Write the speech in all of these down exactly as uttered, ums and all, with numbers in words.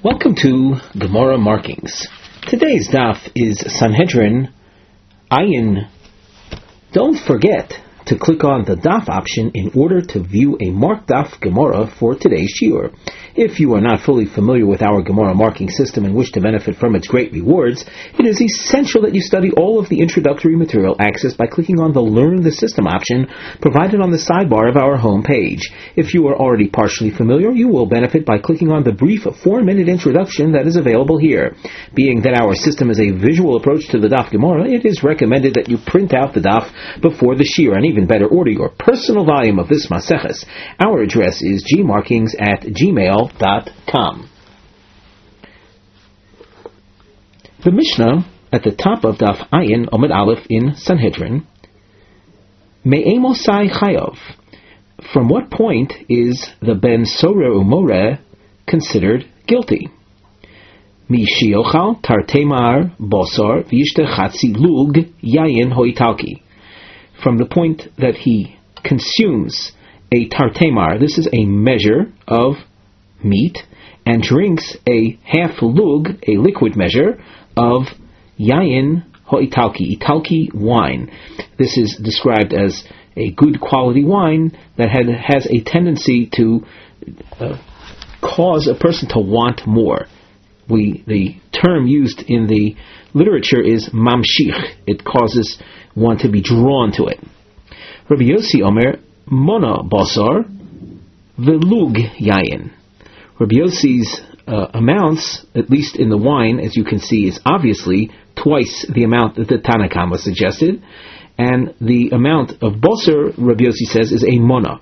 Welcome to Gemara Markings. Today's daf is Sanhedrin Ayin. Don't forget to click on the daf option in order to view a marked daf Gemara for today's shiur. If you are not fully familiar with our Gemara marking system and wish to benefit from its great rewards, it is essential that you study all of the introductory material accessed by clicking on the Learn the System option provided on the sidebar of our home page. If you are already partially familiar, you will benefit by clicking on the brief four-minute introduction that is available here. Being that our system is a visual approach to the daf Gemara, it is recommended that you print out the daf before the shiur, and even better, order your personal volume of this Maseches. Our address is gmarkings at gmail dot com. The Mishnah at the top of Daf Ayin Omid Aleph in Sanhedrin, Me'emosai Chayav. From what point is the Ben Sorer Umoreh considered guilty? Mi shiochal tartemar bosar v'yishte chatzi lug yayin hoitalki. From the point that he consumes a tartemar, this is a measure of meat, and drinks a half lug, a liquid measure, of yayin ho'italki, italki wine. This is described as a good quality wine that had, has a tendency to uh, cause a person to want more. We, the term used in the literature is mamshich. It causes one to be drawn to it. Rabbi Yossi Omer, Mona Basar, Velug Yayin. Rabbi Yossi's uh, amounts, at least in the wine, as you can see, is obviously twice the amount that the Tanna Kama suggested, and the amount of Basar, Rabbi Yossi says, is a Mona.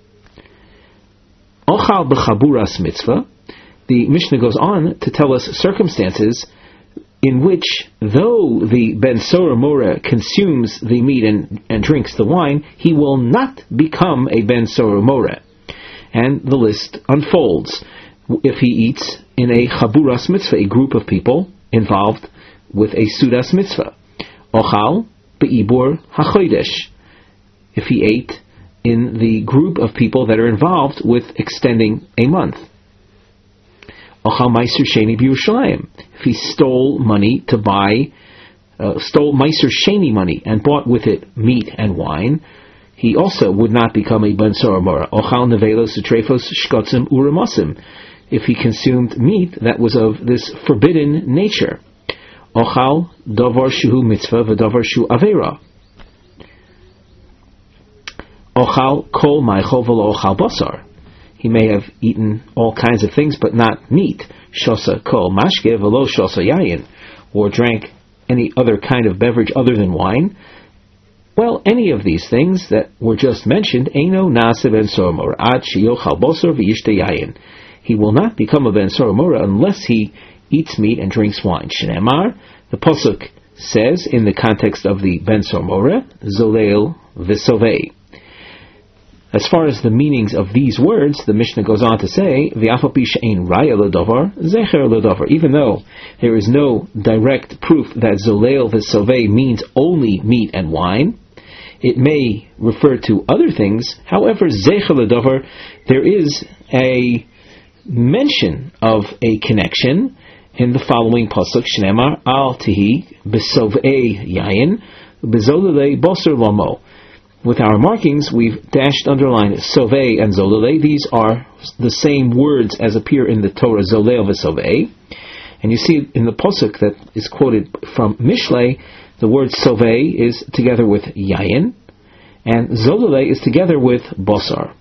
Ochal b'chaburas mitzvah. The Mishnah goes on to tell us circumstances in which, though the Ben Sorer Umoreh consumes the meat and, and drinks the wine, he will not become a Ben Sorer Umoreh. And the list unfolds. If he eats in a Chaburas Mitzvah, a group of people involved with a Sudas Mitzvah. Ochal be'ibur hachodesh. If he ate in the group of people that are involved with extending a month. Ochal Meiser Sheni b'Yerushalayim. If he stole money to buy, uh, stole Meiser Sheni money and bought with it meat and wine, he also would not become a Ben Sorer Umoreh. Ochal Nevelos Utrefos Shkotzim Uramosim. If he consumed meat that was of this forbidden nature. Ochal Davar Shuhu Mitzvah V'Davar Shu Avera. Ochal Kol Maichol V'Lo Ochal Basar. He may have eaten all kinds of things, but not meat. Shosa kol mashke v'lo shosa yayin. Or drank any other kind of beverage other than wine. Well, any of these things that were just mentioned, eino nase ben sorer umoreh ad sheyochal bosor v'yishte yayin. He will not become a ben sorer umoreh unless he eats meat and drinks wine. Shneimar, the pasuk says in the context of the ben sorer umoreh, zolel v'sovei. As far as the meanings of these words, the Mishnah goes on to say, V'afapi she'ein raya l'davar, zecher l'davar. Even though there is no direct proof that zolel v'sovei means only meat and wine, it may refer to other things. However, zecher l'davar, there is a mention of a connection in the following pasuk, Shneimar al tihi b'sovei yayin, b'zolelei boser lomo. With our markings, we've dashed, underlined Sovei and Zolele. These are the same words as appear in the Torah, Zolel v'Sovei. And you see in the Pasuk that is quoted from Mishlei, the word Sovei is together with Yayin, and Zolele is together with Bosar.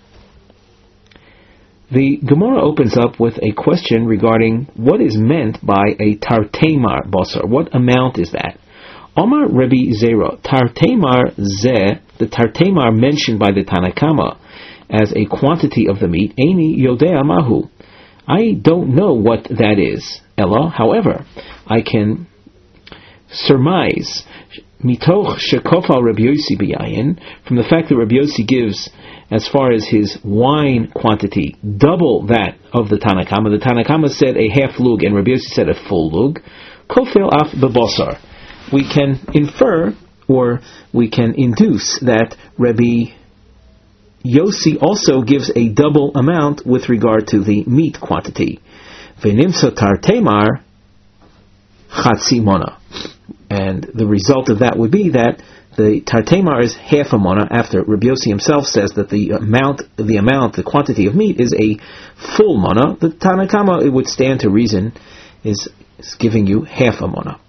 The Gemara opens up with a question regarding what is meant by a Tartemar Bosar. What amount is that? Omar Rebbe Zera, Tartemar Zeh, the Tartemar mentioned by the Tanna Kama as a quantity of the meat, Eini Yodea Mahu. I don't know what that is. Ella, however, I can surmise, Mitoch Shekofal Rabbi Yossi B'Yayin, from the fact that Rabbi Yossi gives, as far as his wine quantity, double that of the Tanna Kama. The Tanna Kama said a half lug, and Rabbi Yossi said a full lug. Kofel af bebosar. We can infer, or we can induce, that Rabbi Yossi also gives a double amount with regard to the meat quantity. V'nimsa tartemar chatzi mona. And the result of that would be that the tartemar is half a mona, after Rabbi Yossi himself says that the amount, the amount, the quantity of meat is a full mona. The Tanna Kama, it would stand to reason, is, is giving you half a mona.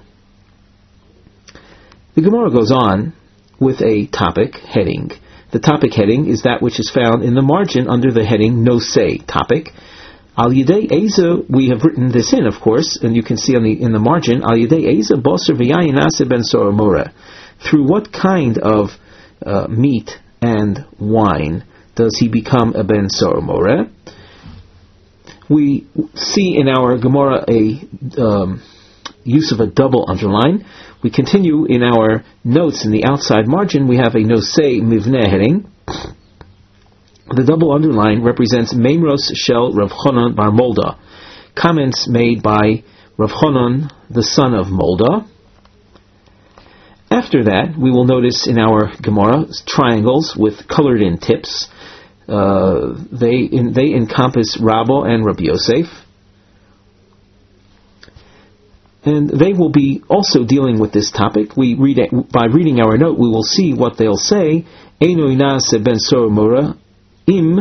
The Gemara goes on with a topic heading. The topic heading is that which is found in the margin under the heading No Say topic. Al Yidei Eza, we have written this in, of course, and you can see on the in the margin, Al Yidei Eza Boser V'yayin Ase Ben Sora Mora. Through what kind of uh, meat and wine does he become a Ben Sora Mora? We see in our Gemara a um, use of a double underline. We continue in our notes in the outside margin. We have a No Say Mivneh heading. The double underline represents Meimros Shel Rav Chonon Bar Molda, comments made by Rav Chonon, the son of Molda. After that, we will notice in our Gemara triangles with colored-in tips. Uh, they in, they encompass Rabbo and Rabbi Yosef, and they will be also dealing with this topic. We read it, by reading our note, we will see what they'll say. Eino inase ben sor mora. Im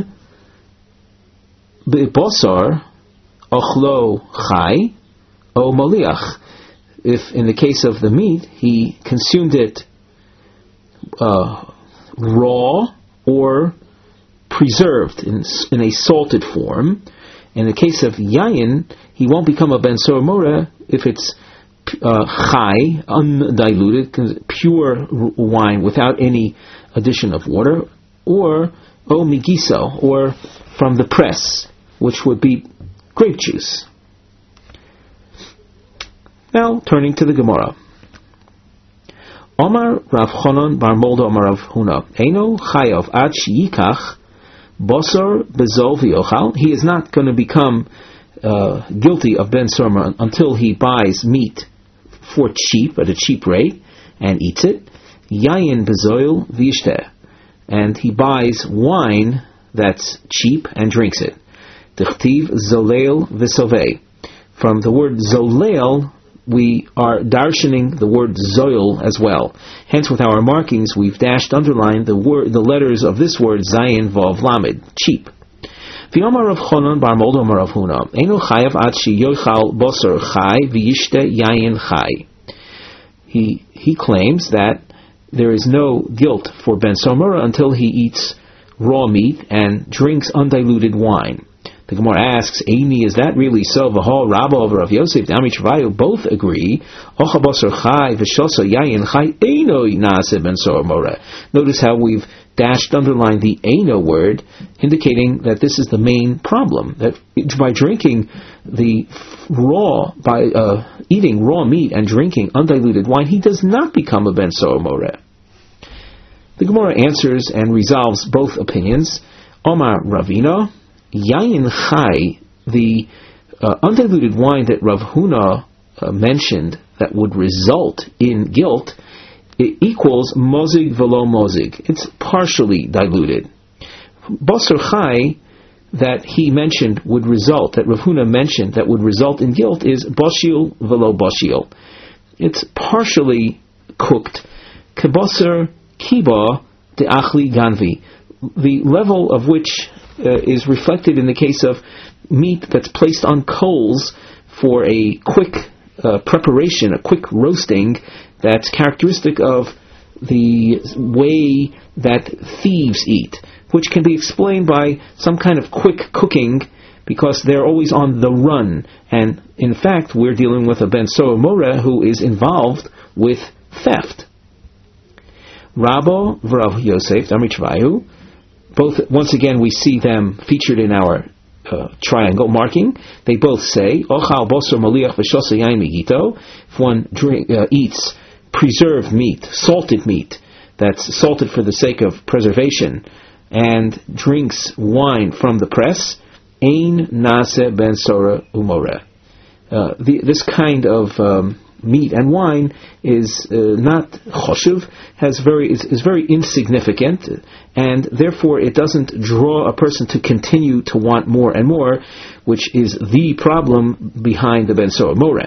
be'bosar ochlo chai o moliach. If in the case of the meat, he consumed it uh, raw or preserved in, in a salted form. In the case of yayin, he won't become a ben sor mora if it's uh, chai, undiluted, pure wine without any addition of water, or O migiso, or from the press, which would be grape juice. Now, turning to the Gemara. Omar Rav Chonon Bar Molda Omar Rav Huna, Eino chayav ad sheyikach bosor bezol v'yochal. He is not going to become uh, guilty of ben sora until he buys meat for cheap, at a cheap rate, and eats it. Yayin bezoil v'yishteh. And he buys wine that's cheap and drinks it. Dichtiv zolel v'sovei. From the word zolel, we are darshaning the word zoil as well. Hence, with our markings, we've dashed, underlined the word, the letters of this word zayin vav lamed, cheap. V'yomar Rav Chonon Bar Molda Omar Rav Huna, Eino chayav ad sheyochal bosor chai v'yishte yayin chai. He he claims that there is no guilt for Ben Sora Mora until he eats raw meat and drinks undiluted wine. The Gemara asks, Eini, is that really so? V'hol Rabba over Rav Yosef, Dami Travayu, both agree. Ocha basar chai v'shosa yayin chai eino nase Ben Sora Mora. Notice how we've dashed, underlined the eino word, indicating that this is the main problem. That by drinking the raw, by uh, eating raw meat and drinking undiluted wine, he does not become a Ben Sora Mora. The Gemara answers and resolves both opinions. Omar Ravina, Yayin Chai, the uh, undiluted wine that Rav Huna uh, mentioned that would result in guilt, it equals mozig velo mozig. It's partially diluted. Basar Chai, that he mentioned would result, that Rav Huna mentioned that would result in guilt, is bashil velo bashil. It's partially cooked. Kebasar kiba de achli ganvi, the level of which uh, is reflected in the case of meat that's placed on coals for a quick uh, preparation, a quick roasting, that's characteristic of the way that thieves eat, which can be explained by some kind of quick cooking, because they're always on the run. And in fact, we're dealing with a Ben Sora Mora who is involved with theft. Rabbo v'Rav Yosef, Damichvayu, both, once again, we see them featured in our uh, triangle marking. They both say, Ochal bosor maliach v'shosa yain migito. If one drink, uh, eats preserved meat, salted meat, that's salted for the sake of preservation, and drinks wine from the press, ein nase ben sora umore. Uh, the, this kind of um, meat and wine is uh, not choshev, has very is, is very insignificant, and therefore it doesn't draw a person to continue to want more and more, which is the problem behind the Ben Sora Moreh.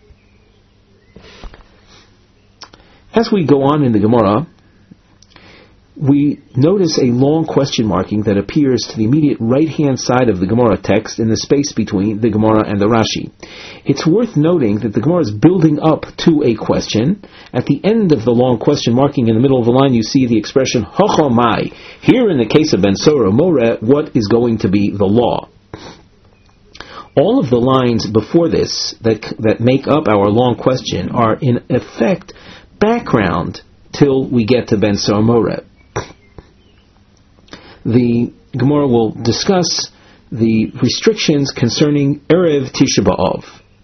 As we go on in the Gemara, we notice a long question marking that appears to the immediate right-hand side of the Gemara text in the space between the Gemara and the Rashi. It's worth noting that the Gemara is building up to a question. At the end of the long question marking in the middle of the line, you see the expression Hochomai. Here in the case of Ben Sora Moreh, what is going to be the law? All of the lines before this that that make up our long question are in effect background till we get to Ben Sora Moreh. The Gemara will discuss the restrictions concerning Erev Tisha B'Av.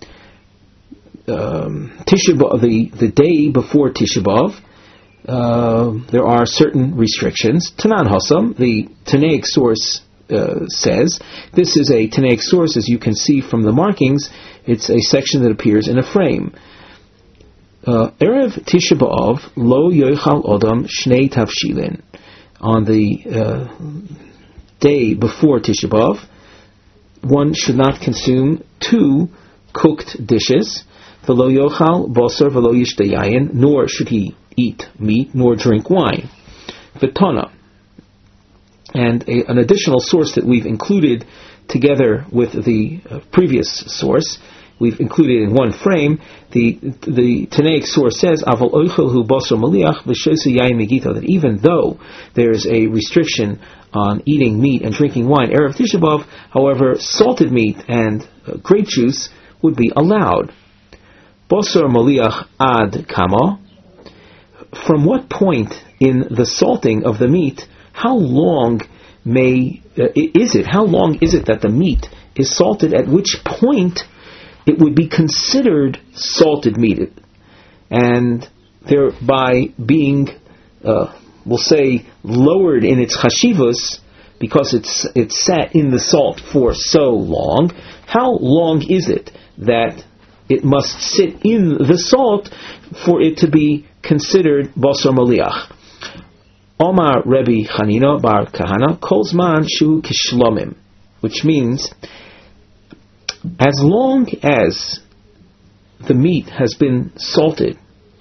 Um, Tisha B'Av, the, the day before Tisha B'Av, uh, there are certain restrictions. Tanan Hassam, the Tanaic source uh, says, this is a Tanaic source, as you can see from the markings, it's a section that appears in a frame. Uh, Erev Tisha B'Av, Lo Yochal Odam Shnei Tavshilin. On the uh, day before Tisha B'Av, one should not consume two cooked dishes, v'lo yochal basar v'lo yishteh yayin, nor should he eat meat, nor drink wine. V'tana. And a, an additional source that we've included together with the uh, previous source, we've included in one frame, the the Tanaic source says, Aval oichelhu basar maliach v'shosu yayin megito, that even though there's a restriction on eating meat and drinking wine, Erev Tisha B'Av, however, salted meat and uh, grape juice would be allowed. Basar maliach ad kama, from what point in the salting of the meat, how long may, uh, is it, how long is it that the meat is salted, at which point it would be considered salted meat, and thereby being, uh, we'll say, lowered in its chashivus because it's it's sat in the salt for so long. How long is it that it must sit in the salt for it to be considered basar maliach? Omar Rebbe Chanina bar Kahana kol zman shu kishlomim, which means, as long as the meat has been salted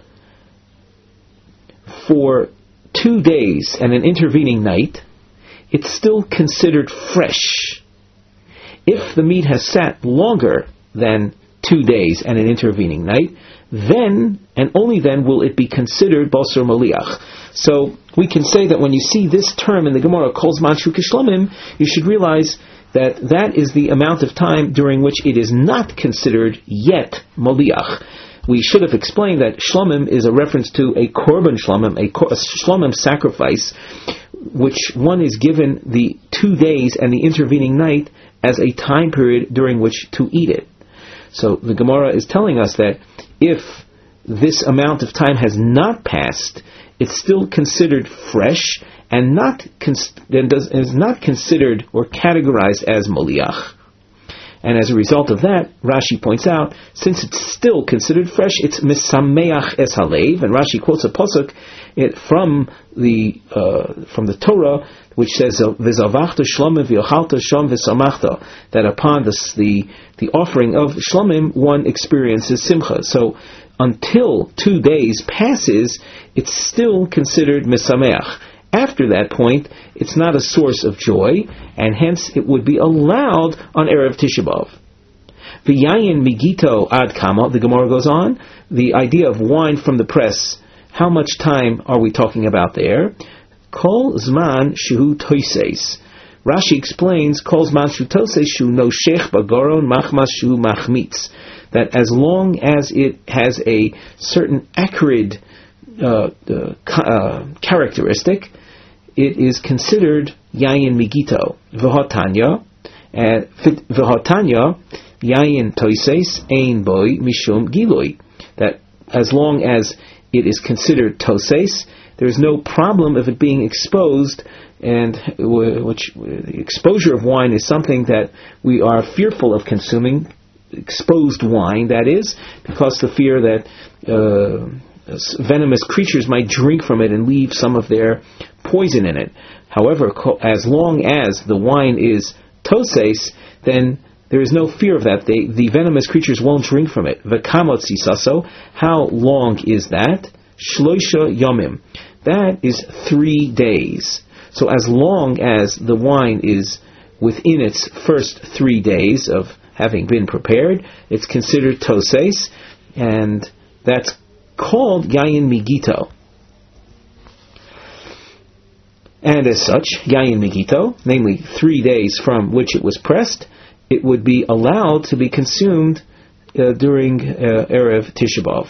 for two days and an intervening night, it's still considered fresh. If the meat has sat longer than two days and an intervening night, then and only then will it be considered basar maliach. So we can say that when you see this term in the Gemara, kol zman shu kishlomim, you should realize that that is the amount of time during which it is not considered yet maliach. We should have explained that shlomim is a reference to a korban shlomim, a, a shlomim sacrifice, which one is given the two days and the intervening night as a time period during which to eat it. So the Gemara is telling us that if this amount of time has not passed, it's still considered fresh and not cons- and does, is not considered or categorized as maliach. And as a result of that, Rashi points out, since it's still considered fresh, it's misameach es halev, and Rashi quotes a pasuk it from the uh, from the Torah, which says v'zavachta shlomim v'yochalta shom v'samachta, that upon the, the the offering of shlomim one experiences simcha. So until two days passes, it's still considered misameach. After that point, it's not a source of joy, and hence it would be allowed on Erev Tisha B'Av. V'yayin migito ad kama, the Gemara goes on, the idea of wine from the press, how much time are we talking about there? Kol zman shu toises. Rashi explains, Kol zman shu toises shu noshech bagoron machmas shu machmitz, that as long as it has a certain acrid uh, uh, uh, characteristic, it is considered yayin migito. V'hotanya, v'hotanya yayin toises ein boy mishum giloi. That as long as it is considered toses, there is no problem of it being exposed, and which the exposure of wine is something that we are fearful of consuming exposed wine, that is, because the fear that uh, venomous creatures might drink from it and leave some of their poison in it. However, as long as the wine is toses, then there is no fear of that. They, the venomous creatures won't drink from it. V'kamot sisaso, how long is that? Shloisha yomim, that is three days. So as long as the wine is within its first three days of having been prepared, it's considered toses, and that's called yayin migito. And as such, yayin migito, namely three days from which it was pressed, it would be allowed to be consumed uh, during uh, Erev Tisha B'Av.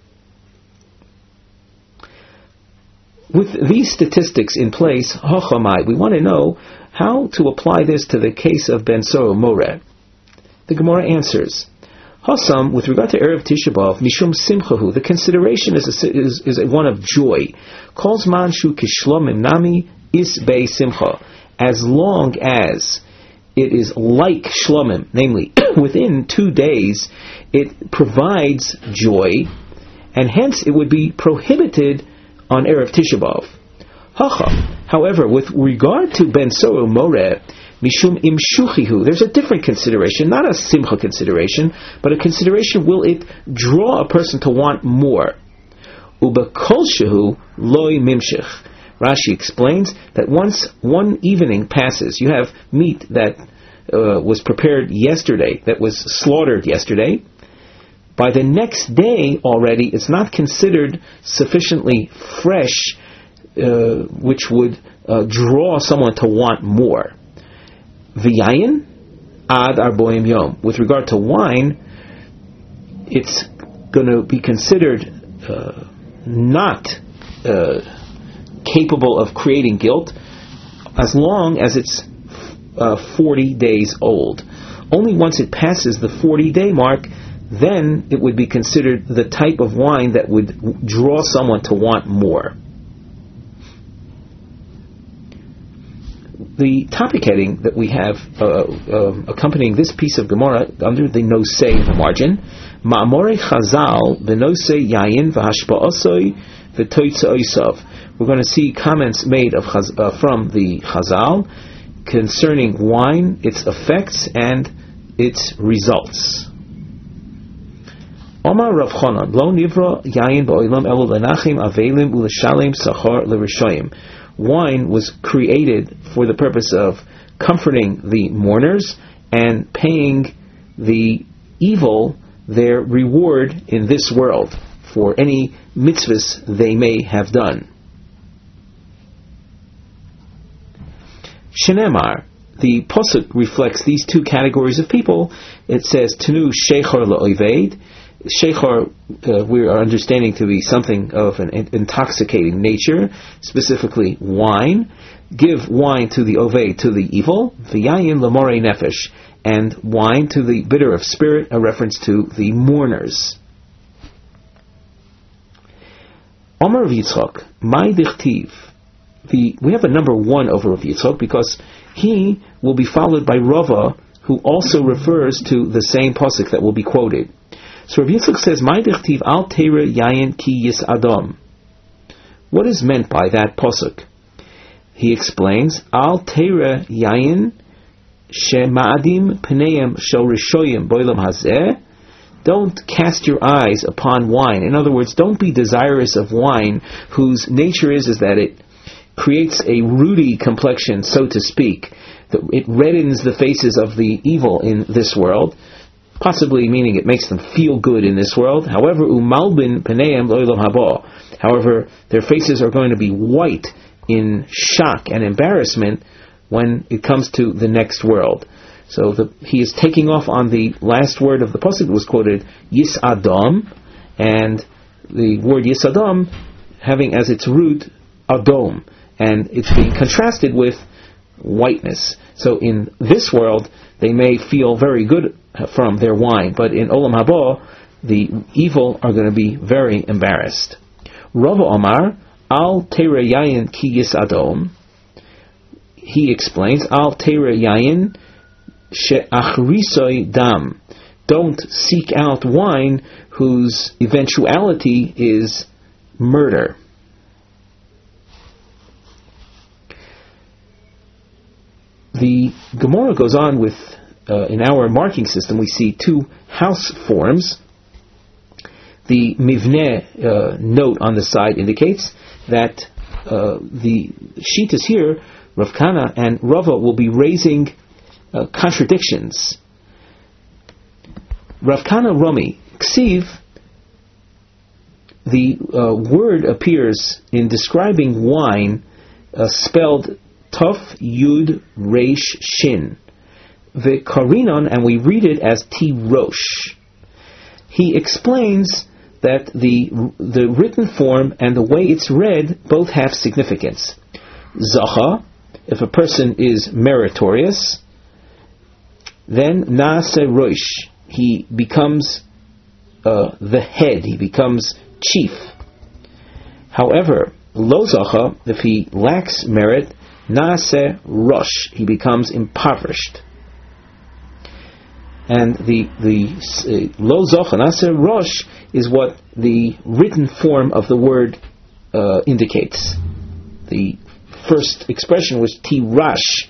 With these statistics in place, hochamai, we want to know how to apply this to the case of Ben Soro Moreh. The Gemara answers, Hasam, with regard to Erev Tisha B'Av, Mishum Simchahu, the consideration is a, is, is a one of joy. Calls manshu kishlomim nami is bei simcha. As long as it is like shlomim, namely, within two days, it provides joy, and hence it would be prohibited on Erev Tisha B'Av. Hacha. However, with regard to Ben Soro Moreh, Mishum imshuchihu, there's a different consideration, not a simcha consideration, but a consideration, will it draw a person to want more? Uba kolshehu loy mimshich. Rashi explains that once one evening passes, you have meat that uh, was prepared yesterday, that was slaughtered yesterday, by the next day already it's not considered sufficiently fresh, uh, which would uh, draw someone to want more. V'yayin ad arboim yom. With regard to wine, it's going to be considered uh, not uh, capable of creating guilt as long as it's uh, forty days old. Only once it passes the forty-day mark, then it would be considered the type of wine that would draw someone to want more. The topic heading that we have uh, uh, accompanying this piece of Gemara under the nosei in the margin, Ma'amorei Chazal v'nosei yayin v'hashpa'osoi v'toitzoisav. We're going to see comments made of uh, from the Chazal concerning wine, its effects, and its results. Omar Rav Chonon, lo nivra yayin ba'olam elu lenachim avelim u'leshalem sachar l'rishoyim. Wine was created for the purpose of comforting the mourners and paying the evil their reward in this world for any mitzvahs they may have done. Shenemar, the Pasuk reflects these two categories of people. It says, Tenu shechar la'oived. Shechar, uh, we are understanding to be something of an intoxicating nature, specifically wine. Give wine to the oved, to the evil, v'yayin l'morei nefesh, and wine to the bitter of spirit, a reference to the mourners. Omer Yitzchak, my dichtiv. The we have a number one over Rav Yitzchak because he will be followed by Rava, who also refers to the same pasuk that will be quoted. So Rav Yitzchak says, "My dichtiv al teira yayin ki yis adam." What is meant by that pasuk? He explains, "Al teira yayin shema'adim pneim shel rishoyim boilam hazeh." Don't cast your eyes upon wine. In other words, don't be desirous of wine whose nature is is that it creates a ruddy complexion, so to speak. It reddens the faces of the evil in this world, possibly meaning it makes them feel good in this world. However, umalbin peneim lo'olam haba. However, their faces are going to be white in shock and embarrassment when it comes to the next world. So the, he is taking off on the last word of the pasuk that was quoted, Yis Adam, and the word Yis Adam having as its root Adom, and it's being contrasted with whiteness. So in this world, they may feel very good from their wine, but in Olam Haba, the evil are going to be very embarrassed. Rava Omar, Al Teira Yayin Ki Yis Adom. He explains, Al Teira Yayin She'achrisoi Dam. don't seek out wine whose eventuality is murder. The Gemara goes on with, uh, in our marking system, we see two house forms. The Mivneh uh, note on the side indicates that uh, the Shitas here, Rav Kana and Rava, will be raising uh, contradictions. Rav Kana Rami, Ksiv, the uh, word appears in describing wine uh, spelled Tov Yud Reish Shin. The Karinon, and we read it as T Rosh. He explains that the the written form and the way it's read both have significance. Zacha, if a person is meritorious, then Naase Rosh, he becomes uh, the head, he becomes chief. However, Lo Zacha, if he lacks merit, Naase Rosh, he becomes impoverished. And the the uh, Lo Zacha, Naase Rosh, is what the written form of the word uh, indicates. The first expression was Tirash.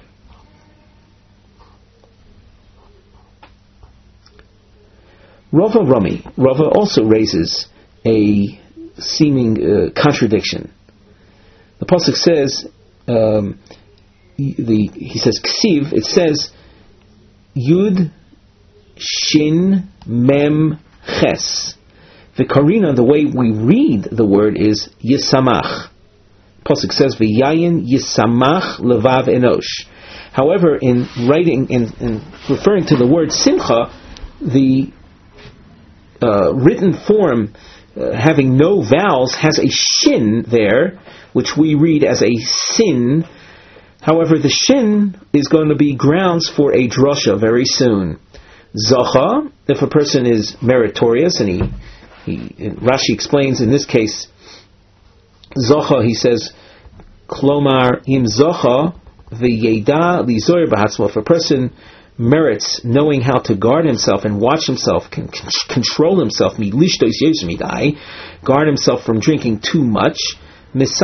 Rava Rami, Rava also raises a seeming uh, contradiction. The pasuk says, um, the he says Ksiv. It says Yud Shin Mem Ches. The Karina, the way we read the word is Yisamach. Pasuk says V'yayin Yisamach Levav Enosh. However, in writing, in, in referring to the word Simcha, the uh, written form uh, having no vowels has a shin there, which we read as a sin. However, the shin is going to be grounds for a drasha very soon. Zacha, if a person is meritorious, and he, he Rashi explains in this case, Zacha, he says, Klomar im Zacha v'yeda lizoyer b'hatzmo. If a person merits knowing how to guard himself and watch himself, can c- control himself, guard himself from drinking too much, it's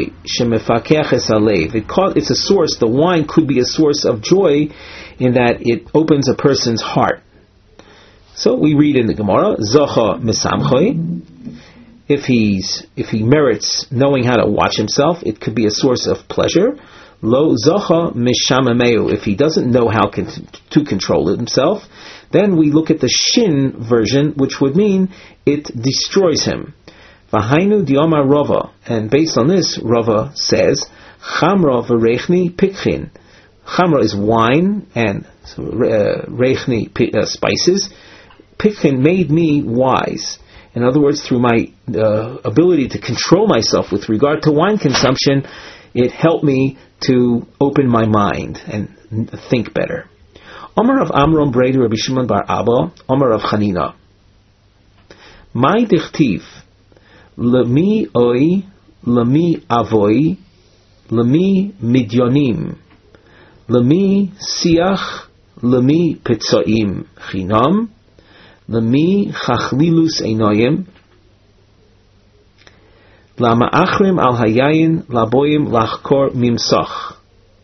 a source, the wine could be a source of joy in that it opens a person's heart. So we read in the Gemara, Zacha misamchoi. If he's if he merits knowing how to watch himself, it could be a source of pleasure. Lo zacha mishamameu. If he doesn't know how con- to control it himself, then we look at the shin version, which would mean it destroys him. V'hainu dioma Rava, and based on this, Rava says, Chamra v'rechni pikchin. Chamra is wine, and uh, rechni uh, spices. Pikchin made me wise. In other words, through my uh, ability to control myself with regard to wine consumption, it helped me to open my mind and think better. Omar of Amram Breder Rabbi Shimon bar Abba, Omar of Chanina. My dichtiv, lemi oi, lemi avoi, lemi midyonim, lemi siach, lemi petzoim, chinam, lemi chachlilus einoyim, lama achrim al hayayin laboyim lachkor mimsach.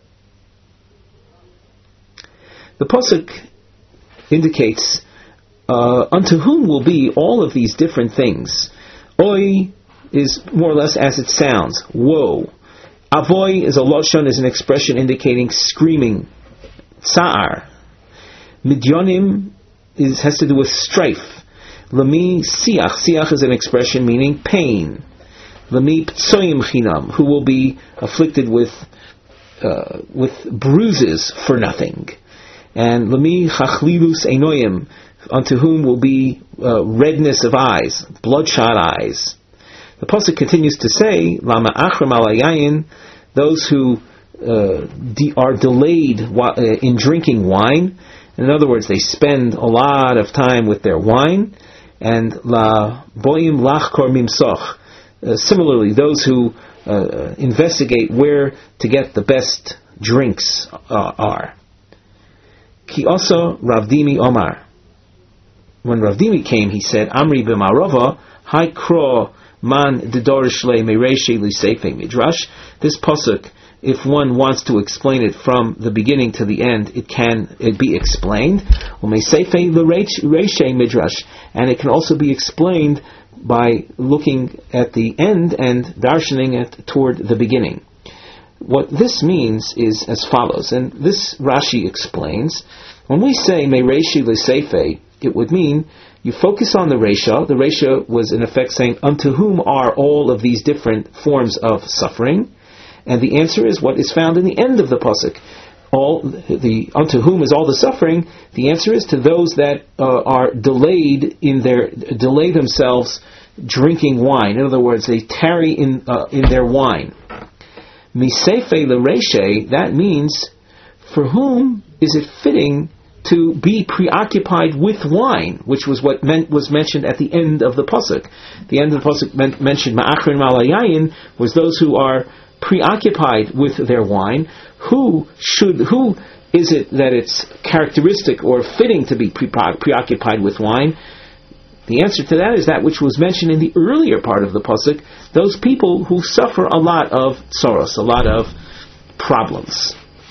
The pasuk indicates uh, unto whom will be all of these different things. Oi is more or less as it sounds, woe. Avoy is a loshon, is an expression indicating screaming, tsa'ar. Midyonim is, has to do with strife. Lami siach, siach is an expression meaning pain. Lami ptsoyim chinam, who will be afflicted with uh, with bruises for nothing. And lami chachlilus einoyim, unto whom will be uh, redness of eyes, bloodshot eyes. The pasuk continues to say, lama achram alayayin, those who uh, de- are delayed wa- uh, in drinking wine. In other words, they spend a lot of time with their wine. And la boim lachkor mimsoch. Uh, similarly, those who uh, investigate where to get the best drinks uh, are. Ki also Rav Dimi Omar. when Rav Dimi came, he said, Amri b'marova, hai kro man dedorish le mereshi li seifei midrash. This pasuk, if one wants to explain it from the beginning to the end, it can it be explained. Umeseifei l'reishei midrash, and it can also be explained by looking at the end and darshaning it toward the beginning. What this means is as follows, and this Rashi explains. When we say mereshi l'seifei, it would mean you focus on the Resha. The Resha was in effect saying, unto whom are all of these different forms of suffering? And the answer is what is found in the end of the pasuk. All the unto whom is all the suffering? The answer is to those that uh, are delayed in their delay themselves drinking wine. In other words, they tarry in uh, in their wine. Miseife l'reshe, that means for whom is it fitting to be preoccupied with wine, which was what meant, was mentioned at the end of the pasuk. The end of the pasuk meant, mentioned ma'achrin malayayin was those who are preoccupied with their wine. Who should? Who is it that it's characteristic or fitting to be pre- preoccupied with wine? The answer to that is that which was mentioned in the earlier part of the pasuk. Those people who suffer a lot of sorrows, a lot of problems.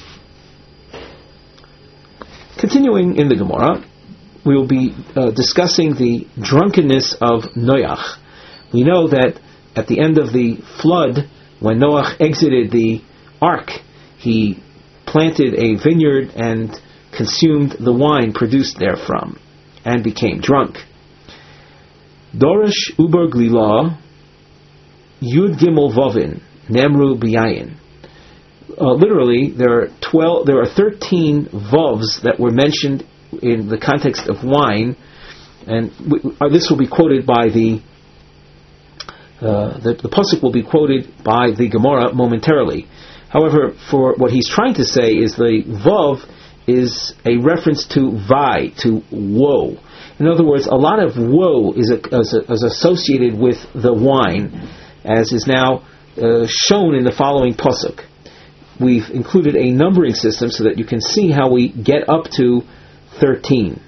Continuing in the Gemara, we will be uh, discussing the drunkenness of Noach. We know that at the end of the flood, when Noach exited the ark, he planted a vineyard and consumed the wine produced therefrom, and became drunk. Dorish Uber Glila, Yud Gimel Vovin, Nemru B'yayin. Uh, literally, there are twelve. There are thirteen vovs that were mentioned in the context of wine, and we, uh, this will be quoted by the, uh, the the pasuk will be quoted by the Gemara momentarily. However, for what he's trying to say is the vov is a reference to vai, to woe. In other words, a lot of woe is, a, is, a, is associated with the wine, as is now uh, shown in the following pasuk. We've included a numbering system so that you can see how we get up to thirteen.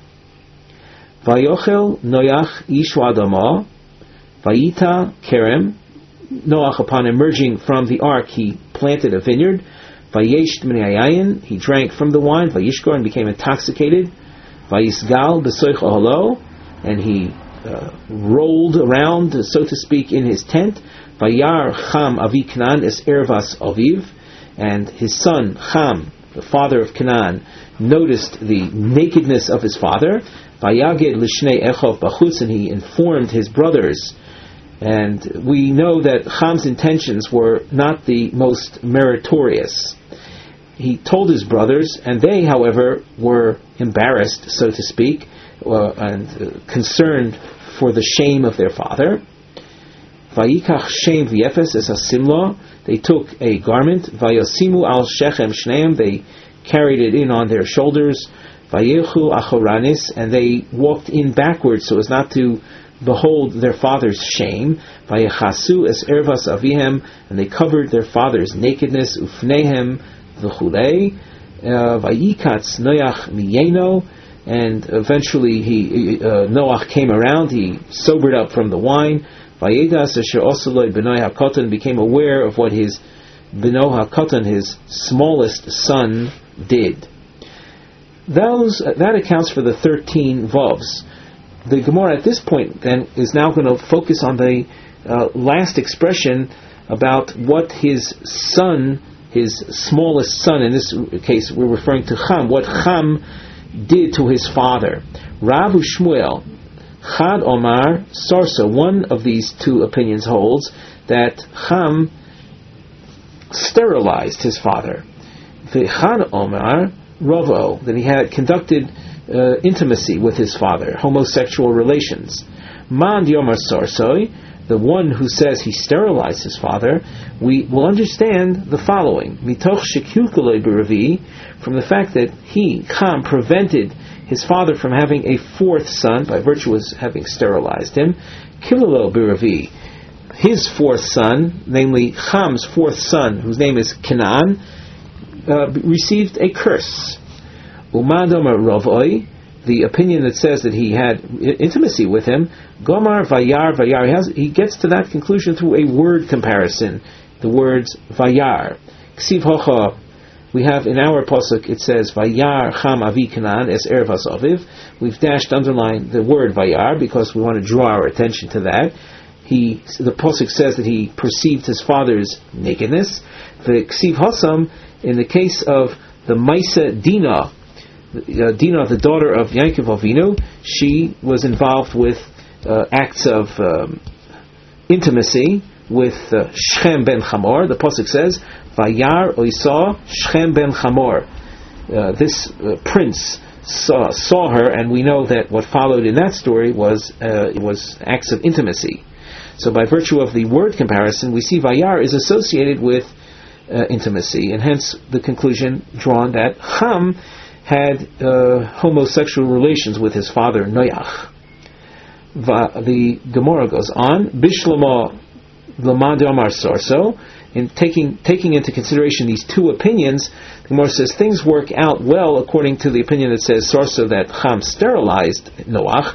Vayochel Noach ish adama, vayita kerem. Noach, upon emerging from the ark, he planted a vineyard. Vayesh m'nayayin, he drank from the wine. Vayishkor, and became intoxicated. Vayisgal b'soich ohalo, and he uh, rolled around, so to speak, in his tent. Vayar cham avi Canaan es ervas aviv. And his son, Cham, the father of Canaan, noticed the nakedness of his father. Vayaged l'shnei echov bachutz, and he informed his brothers. And we know that Cham's intentions were not the most meritorious. He told his brothers, and they, however, were embarrassed, so to speak, uh, and uh, concerned for the shame of their father. Vayikach shem v'yefes es hasimla. They took a garment, vayosimu al shechem shneim. They carried it in on their shoulders. Vayilchu achoranis, and they walked in backwards so as not to behold their father's shame. Vayechasu es ervas avihem, and they covered their father's nakedness. Ufnehem v'chulei. Vayikatz Noach miyeno, and eventually he uh, Noach came around. He sobered up from the wine. Vayedas asher osaloi b'noi hakotan, became aware of what his b'no hakotan, his smallest son, did. Those uh, that accounts for the thirteen vovs. The Gemara at this point then is now going to focus on the uh, last expression about what his son, his smallest son, in this case we're referring to Cham, what Cham did to his father. Rav Shmuel Chad Omar Sarsa, one of these two opinions holds that Cham sterilized his father. The Chad Omar Ravo, that he had conducted uh, intimacy with his father, homosexual relations. Man Yomar Sarsoi, the one who says he sterilized his father, we will understand the following: Mitoch shekilkulei b'revi, from the fact that he, Cham, prevented his father from having a fourth son by virtue of having sterilized him. Kilolo b'revi, his fourth son, namely Cham's fourth son, whose name is Canaan, uh, received a curse. Umadom ravoi the opinion that says that he had intimacy with him, Gomar Vayar Vayar, he, has, he gets to that conclusion through a word comparison. The words Vayar. Ksiv Hocha, we have in our pasuk, it says Vayar Cham Avi Kanan es Erev Aviv. We've dashed underline the word Vayar because we want to draw our attention to that. He, the pasuk says that he perceived his father's nakedness. The Ksiv Hasam, in the case of the Maisa Dina, uh, Dina, the daughter of Yaakov Avinu, she was involved with uh, acts of um, intimacy with uh, Shechem ben Chamor. The pasuk says, "Vayar oisa Shechem ben Chamor." Uh, this uh, prince saw, saw her, and we know that what followed in that story was uh, was acts of intimacy. So, by virtue of the word comparison, we see Vayar is associated with uh, intimacy, and hence the conclusion drawn that Ham had uh, homosexual relations with his father Noach. Va, the Gemara goes on, Bishlama Lamad Amar Sarso, in taking taking into consideration these two opinions, the Gemara says things work out well according to the opinion that says Sarso that Ham sterilized Noach,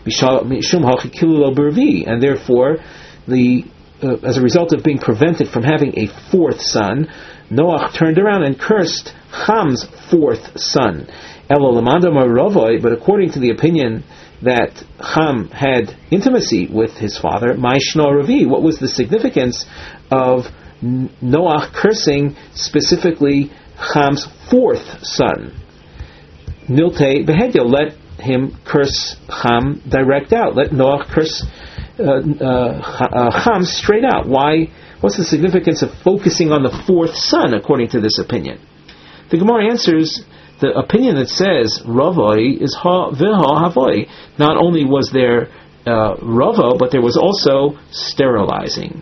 and therefore the uh, as a result of being prevented from having a fourth son, Noach turned around and cursed Ham's fourth son. But according to the opinion that Ham had intimacy with his father, Maishna Ravi, what was the significance of Noach cursing specifically Ham's fourth son? Milte Behedya, let him curse Ham direct out. Let Noach curse uh, uh, Ham straight out. Why? What's the significance of focusing on the fourth son according to this opinion? The Gemara answers, the opinion that says Ravoi is ha v'ha havoi. Not only was there uh, Ravo, but there was also sterilizing.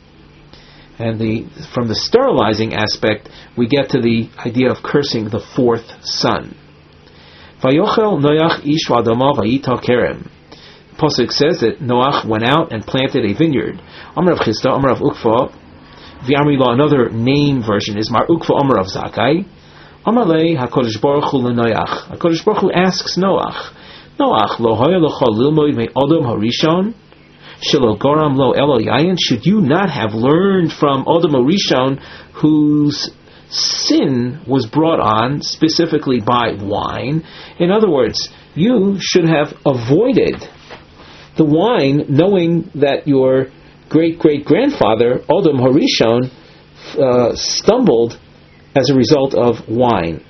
And the from the sterilizing aspect, we get to the idea of cursing the fourth son. Vayochel Noach ish v'adama vayita kerem. Pasuk says that Noach went out and planted a vineyard. Amar of Chisda, Amar of Ukva, V'amrila, another name version is Mar Ukva Amar of Zakai. Amar lei HaKadosh Baruch Hu leNoach. HaKadosh Baruch Hu asks Noach, Noach, lo hoya lecha lilmoid me Adam harishon, shelo goram lo elo yayin. Should you not have learned from Adam harishon, whose sin was brought on specifically by wine? In other words, you should have avoided the wine, knowing that your great-great-grandfather, Adam Harishon, uh, stumbled as a result of wine.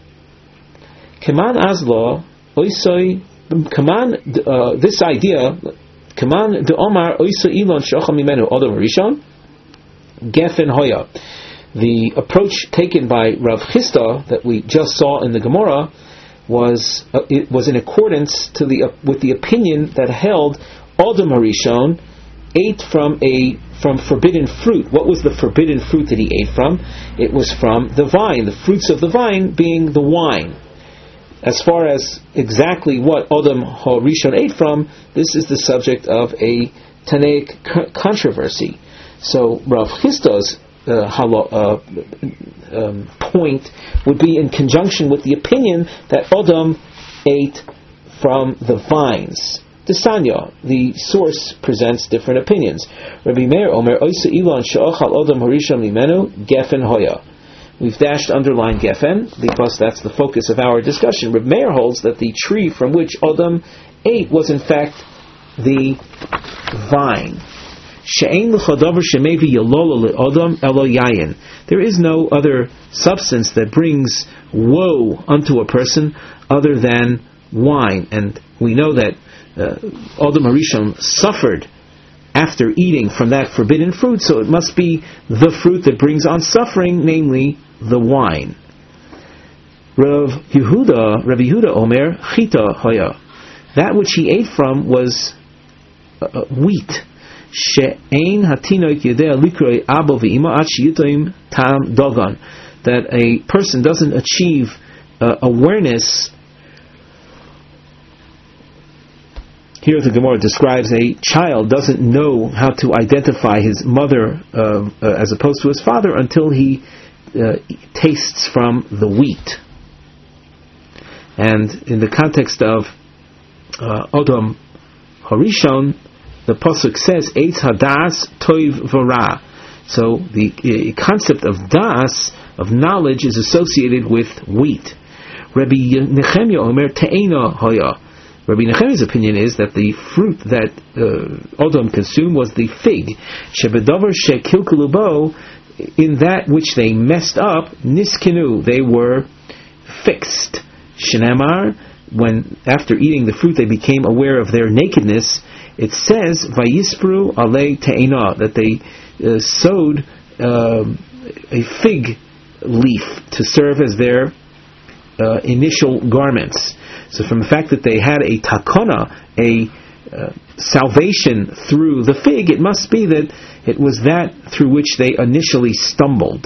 Kaman Azla, Oisoi, Kaman, uh, this idea, Kaman de Omar, Oisoi Ilon Shocha Mimenu, Adam Harishon, Gefen Hoya. The approach taken by Rav Chisda that we just saw in the Gemara was uh, it was in accordance to the uh, with the opinion that held Adam Harishon ate from a from forbidden fruit. What was the forbidden fruit that he ate from? It was from the vine, the fruits of the vine being the wine. As far as exactly what Adam Harishon ate from, this is the subject of a Tanaic controversy. So Rav Chisda's Uh, uh, um, point would be in conjunction with the opinion that Adam ate from the vines. Desanya, the source presents different opinions. Rabbi Meir Omer Oisa Ilan Sha'achal Adam Harishon Limenu Gefen Hoya. We've dashed underline Gefen because that's the focus of our discussion. Rabbi Meir holds that the tree from which Adam ate was in fact the vine. There is no other substance that brings woe unto a person other than wine. And we know that uh, Adam Harishon suffered after eating from that forbidden fruit, so it must be the fruit that brings on suffering, namely the wine. Rav Yehuda, Rav Yehuda Omer, Chita Hoya. That which he ate from was uh, wheat. She'ein hatinoik yedea likroi abo v'ima at sheyitoim tam dogon, that a person doesn't achieve uh, awareness. Here the Gemara describes a child doesn't know how to identify his mother uh, uh, as opposed to his father until he uh, tastes from the wheat. And in the context of uh, Odom Harishon, the pasuk says, Eitz hadas toiv v'ra. So the uh, concept of das, of knowledge, is associated with wheat. Rabbi Nechemia Omer te'ena hoya. Rabbi Nechemia's opinion is that the fruit that uh, Odom consumed was the fig. Shebedavar shekilkelu bo, in that which they messed up, niskinu, they were fixed. Shenamar, when after eating the fruit they became aware of their nakedness, it says, Vayispru alei te'ena, that they uh, sewed uh, a fig leaf to serve as their uh, initial garments. So from the fact that they had a takona, a uh, salvation through the fig, it must be that it was that through which they initially stumbled.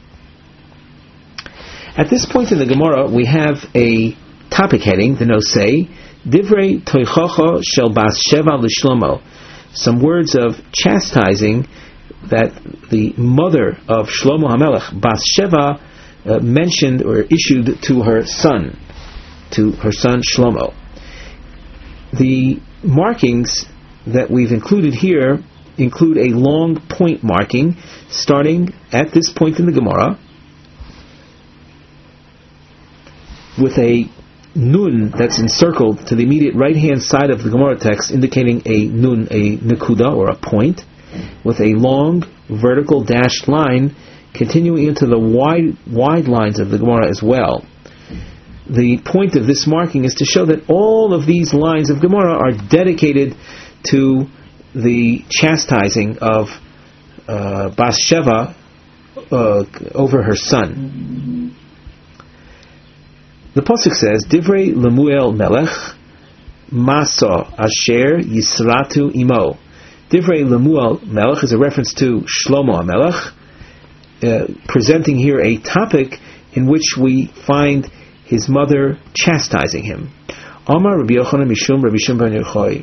At this point in the Gemara, we have a topic heading, the nosei, Divrei toichocho shel bas sheva l'shlomo, some words of chastising that the mother of Shlomo HaMelech, Bas Sheva, uh, mentioned or issued to her son, to her son Shlomo. The markings that we've included here include a long point marking starting at this point in the Gemara with a nun that's encircled to the immediate right-hand side of the Gemara text, indicating a nun, a nekuda, or a point, with a long vertical dashed line continuing into the wide wide lines of the Gemara as well. The point of this marking is to show that all of these lines of Gemara are dedicated to the chastising of uh, Bas Sheva uh, over her son. The pasuk says, Divrei Lemuel Melech Masa Asher Yisratu Imo. Divrei Lemuel Melech is a reference to Shlomo HaMelech, uh, presenting here a topic in which we find his mother chastising him. Amar Rabbi Yochanan Mishum Rabbi Shimon bar Yochai.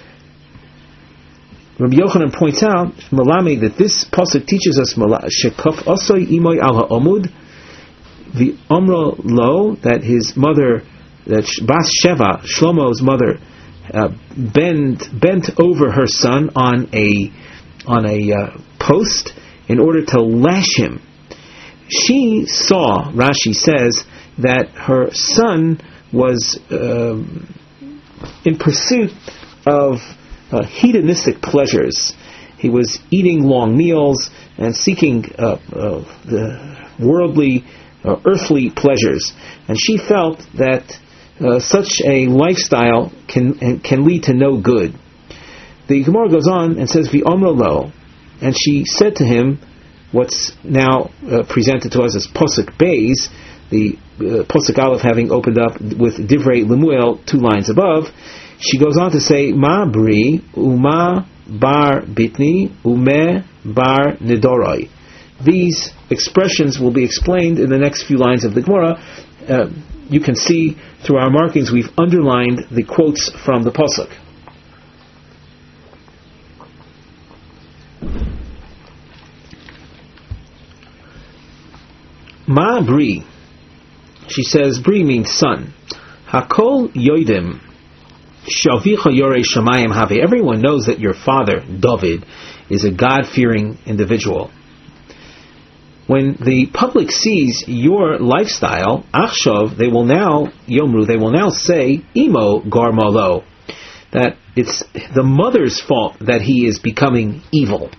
Rabbi Yochanan points out, Malami, that this pasuk teaches us Shekaf Osoi Imoy Al HaOmud, the Amra Lo, that his mother, that Bas Sheva, Shlomo's mother, uh, bent bent over her son on a on a uh, post in order to lash him. She saw, Rashi says, that her son was uh, in pursuit of uh, hedonistic pleasures. He was eating long meals and seeking uh, uh, the worldly, uh, earthly pleasures. And she felt that uh, such a lifestyle can can lead to no good. The Gemara goes on and says, V'omra lo, and she said to him, what's now uh, presented to us as Posuk Beis, the uh, Posuk Aleph having opened up with Divrei Lemuel two lines above. She goes on to say, Ma bri uma bar bitni ume bar nidoroi. These expressions will be explained in the next few lines of the Gemara. Uh, you can see through our markings we've underlined the quotes from the Posuk. Ma bri, she says, bri means son. Hakol yoidim shavicha yorei shamayim have. Everyone knows that your father, David, is a God-fearing individual. When the public sees your lifestyle, achshav, they will now, yomru, they will now say, imo garmalo, that it's the mother's fault that he is becoming evil.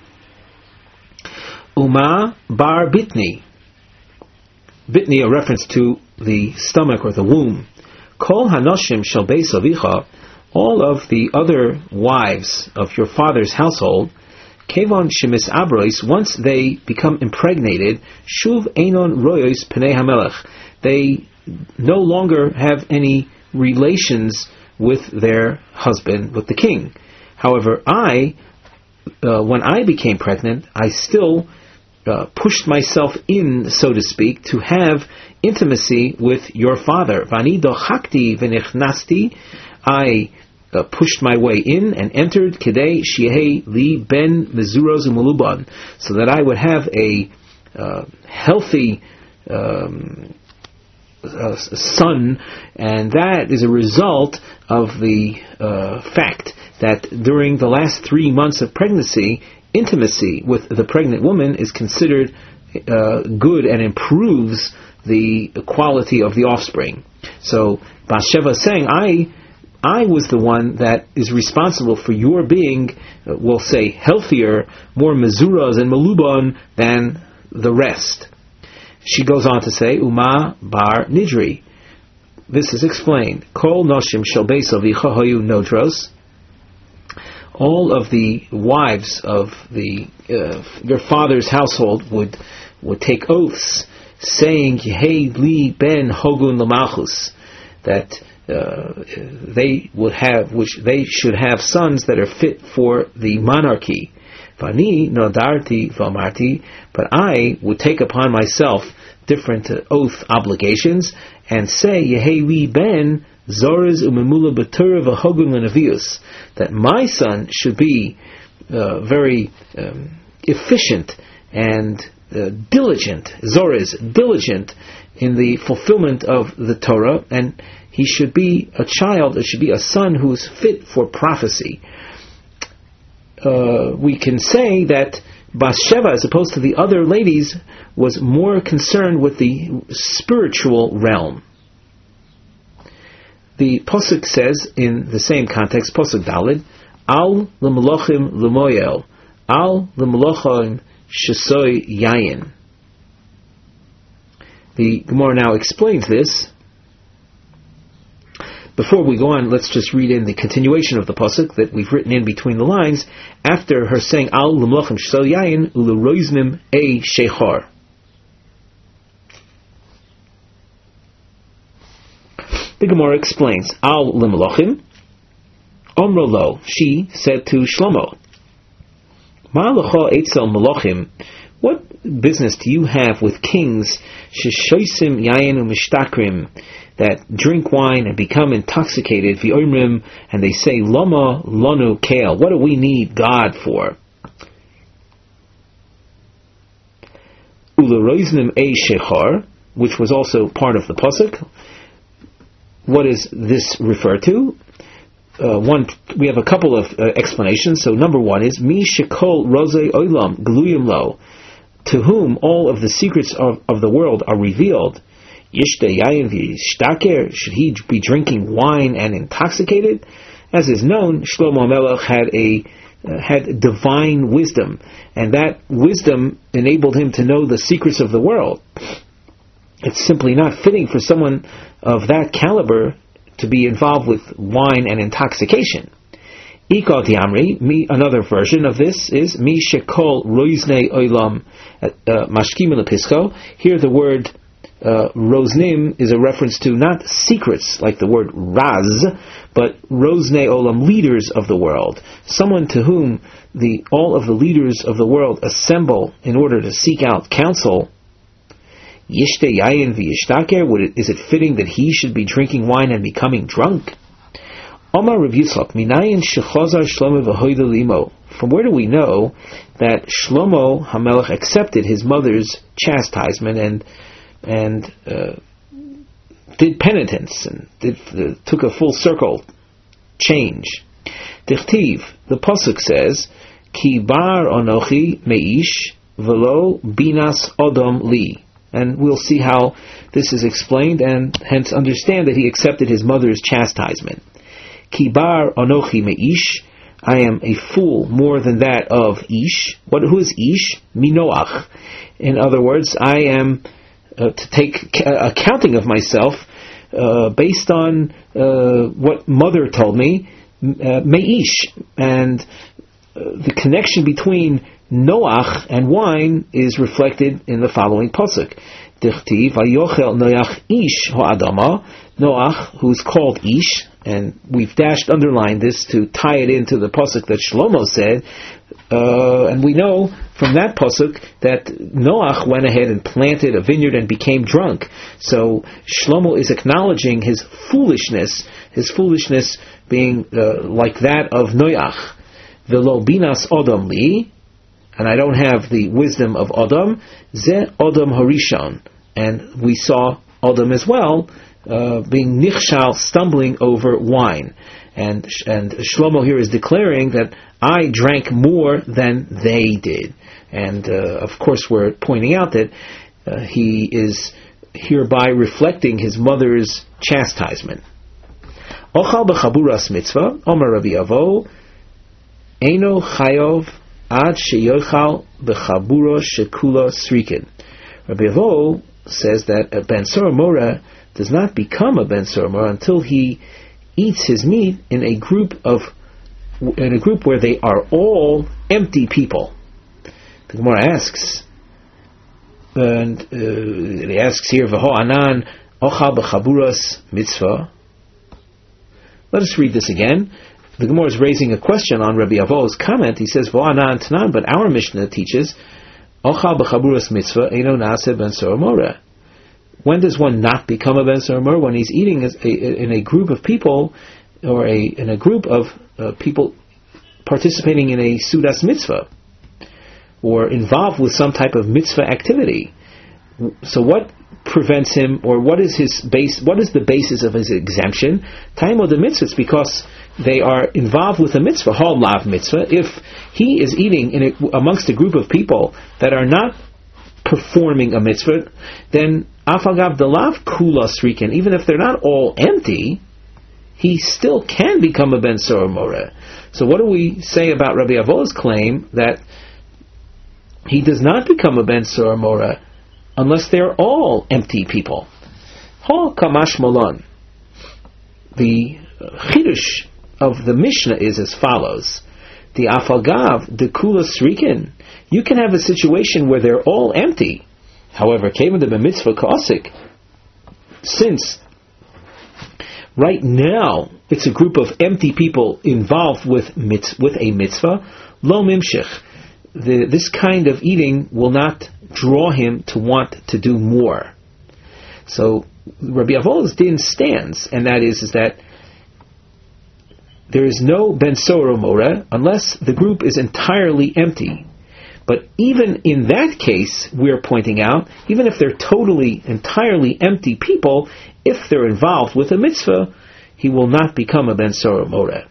Uma bar bitni, bitni, a reference to the stomach or the womb. Kol hanoshim shel beis avicha, all of the other wives of your father's household, kevon shemis abrois, once they become impregnated, shuv einon royos penei hamelech, they no longer have any relations with their husband, with the king. However, I, uh, when I became pregnant, I still Uh, pushed myself in, so to speak, to have intimacy with your father. Vani dochakti v'nichnasti, I uh, pushed my way in and entered kidei shiehei li ben mezuros umuluban, so that I would have a uh, healthy um, uh, son, and that is a result of the uh, fact that during the last three months of pregnancy, intimacy with the pregnant woman is considered uh, good and improves the quality of the offspring. So Bathsheba is saying, I I was the one that is responsible for your being, uh, we'll say, healthier, more mezuras and melubon than the rest. She goes on to say, Uma bar nidri. This is explained. Kol noshim shel beis avicha hayu nodros. All of the wives of the uh, your father's household would would take oaths, saying, Yehei li ben hogun l'malchus, that uh, they would have, which they should have sons that are fit for the monarchy. Vani nodarti v'amarti, but I would take upon myself different uh, oath obligations and say, Yehei li ben Zorez umemula b'Torah v'hogun l'navius, that my son should be uh, very um, efficient and uh, diligent, Zorez, diligent in the fulfillment of the Torah, and he should be a child, it should be a son who's fit for prophecy. Uh, we can say that Bathsheba, as opposed to the other ladies, was more concerned with the spiritual realm. The Pasuk says, in the same context, Pasuk Daled, Al l'melochim l'moyel, Al l'melochim shesoy yayin. The Gemara now explains this. Before we go on, let's just read in the continuation of the Pasuk that we've written in between the lines, after her saying, Al l'melochim shesoy yayin, u'leroiznim e shechar. The Gemara explains, Al l'melochim, Omro lo, she said to Shlomo, Ma l'cha etzel melochim, what business do you have with kings, sheshoisim yayin u'mishtakrim, that drink wine and become intoxicated, v'omrim, and they say, Lama lanu kale, what do we need God for? Uleroiznim e shechar, which was also part of the Pasuk. What is this refer to? Uh, one, we have a couple of uh, explanations. So number one is Mi shekol rozei olam gluyim lo, to whom all of the secrets of, of the world are revealed. Yishte yayin v'yishtaker, should he be drinking wine and intoxicated? As is known, Shlomo Melech had a uh, had divine wisdom, and that wisdom enabled him to know the secrets of the world. It's simply not fitting for someone of that caliber to be involved with wine and intoxication. Ika diamri, me, another version of this is Mi shekol roizne olam mashkim lepisko. Here the word uh, roznim is a reference to not secrets like the word raz, but rozne olam, leaders of the world. Someone to whom the all of the leaders of the world assemble in order to seek out counsel. Yishte yayin v'yishtaker, is it fitting that he should be drinking wine and becoming drunk? Omar Rav Yitzchak, minayin shechazar Shlomo v'hoida limo. From where do we know that Shlomo HaMelech accepted his mother's chastisement and and uh, did penitence and did, uh, took a full circle change? Dichtiv, the Pasuk says, Ki bar anochi meish v'lo binas odom li. And we'll see how this is explained, and hence understand that he accepted his mother's chastisement. Kibar anochi meish, I am a fool more than that of Ish. What? Who is Ish? Minoach. In other words, I am uh, to take uh, accounting of myself uh, based on uh, what mother told me, uh, meish, and uh, the connection between Noach and wine is reflected in the following pasuk. Dichtiv vayochel Noach ish ha'adama. Noach, who's called Ish, and we've dashed underlined this to tie it into the pasuk that Shlomo said. Uh, and we know from that pasuk that Noach went ahead and planted a vineyard and became drunk. So Shlomo is acknowledging his foolishness, his foolishness being uh, like that of Noach. Velo binas odom li. And I don't have the wisdom of Adam, Ze Adam Harishon. And we saw Adam as well, uh, being nichshal, stumbling over wine. And and Shlomo here is declaring that I drank more than they did. And uh, of course we're pointing out that uh, he is hereby reflecting his mother's chastisement. Ochal b'chaburas mitzvah, Omer Rabbi Avo, Eino chayov ad sheyochal b'chabura shekula srikin. Rabbi Avo says that a ben sora mora does not become a ben sora mora until he eats his meat in a group of in a group where they are all empty people. The Gemara asks, and uh, it asks here, V'ho anan ochal b'chaburas mitzvah. Let us read this again. The Gemara is raising a question on Rabbi Avo's comment. He says, V'ho anan tanan, but our Mishnah teaches, ochal b'chaburas mitzvah eino nase ben sora mora. When does one not become a ben sora mora? When he's eating as a, in a group of people, or a in a group of uh, people participating in a sudas mitzvah, or involved with some type of mitzvah activity. So what prevents him, or what is his base? What is the basis of his exemption? Taimo de mitzvah, it's because they are involved with a mitzvah, hal lav mitzvah. If he is eating in a, amongst a group of people that are not performing a mitzvah, then afagav delav kula sriken, even if they're not all empty, he still can become a ben sora mora. So what do we say about Rabbi Avo's claim that he does not become a ben sora mora unless they're all empty people? Ha kamash malon. The chidush of the Mishnah is as follows: the afagav de kula sriken. You can have a situation where they're all empty. However, came the mitzvah ka'asik, since right now it's a group of empty people involved with mitz, with a mitzvah, lo mimshich. The, this kind of eating will not draw him to want to do more. So Rabbi Avo's din stands, and that is, is that there is no ben sora mora unless the group is entirely empty. But even in that case, we're pointing out, even if they're totally, entirely empty people, if they're involved with a mitzvah, he will not become a ben sora mora.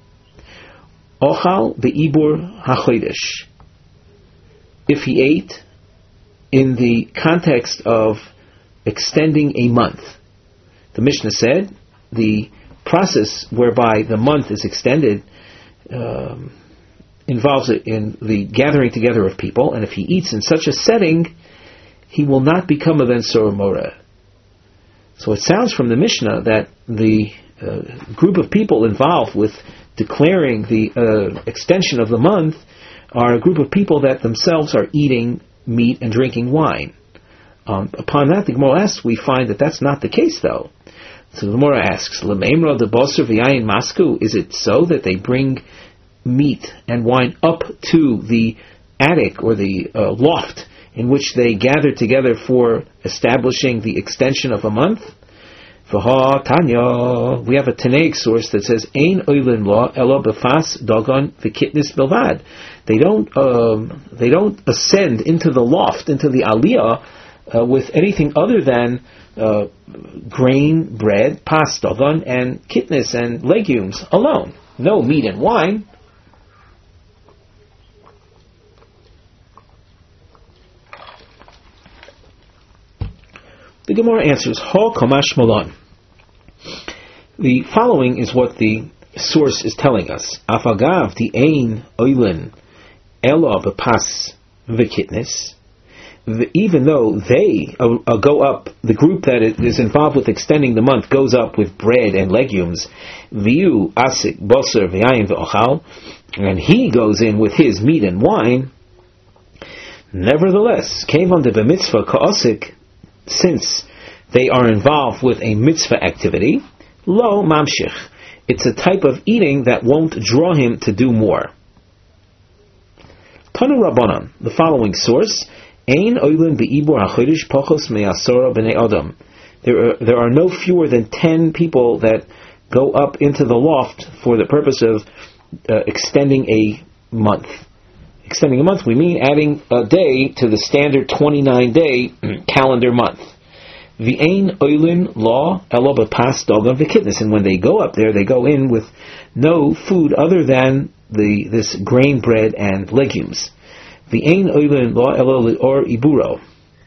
Ochal be'ibur hachodesh. If he ate in the context of extending a month, the Mishnah said the process whereby the month is extended um, involves it in the gathering together of people, and if he eats in such a setting, he will not become a ben sora mora. So it sounds from the Mishnah that the uh, group of people involved with declaring the uh, extension of the month are a group of people that themselves are eating meat and drinking wine. Um, upon that, the Gemara asks, we find that that's not the case, though. So the Gemara asks, L'meimra de boser v'yayin masku, is it so that they bring meat and wine up to the attic or the uh, loft in which they gather together for establishing the extension of a month? V'ha Tanya, we have a Tanaic source that says, Ein oilin la elo befas dogon v'kitnis bilvad. They don't, um, they don't ascend into the loft, into the aliyah, uh, with anything other than uh, grain, bread, pas dogon, and kitnis and legumes alone. No meat and wine. The Gemara answers, Ha kamash malon. The following is what the source is telling us. Afagav the ein oilin elo bepas v'kitnis. Even though they uh, uh, go up, the group that is involved with extending the month goes up with bread and legumes, v'yu asik boser v'yayin v'ochal, and he goes in with his meat and wine. Nevertheless, came on the b'mitzvah ka'asik, since they are involved with a mitzvah activity, lo mamshich, it's a type of eating that won't draw him to do more. Tanu Rabbanan, the following source, Ein oilin be'ibur hachodesh pachos me'asora b'nei adam. There are, there are no fewer than ten people that go up into the loft for the purpose of uh, extending a month. Extending a month, we mean adding a day to the standard twenty-nine day calendar month. V'ein oilin law elo b'pas dogan v'kitness. And when they go up there, they go in with no food other than the this grain bread and legumes. V'ein oilin law elo or iburo.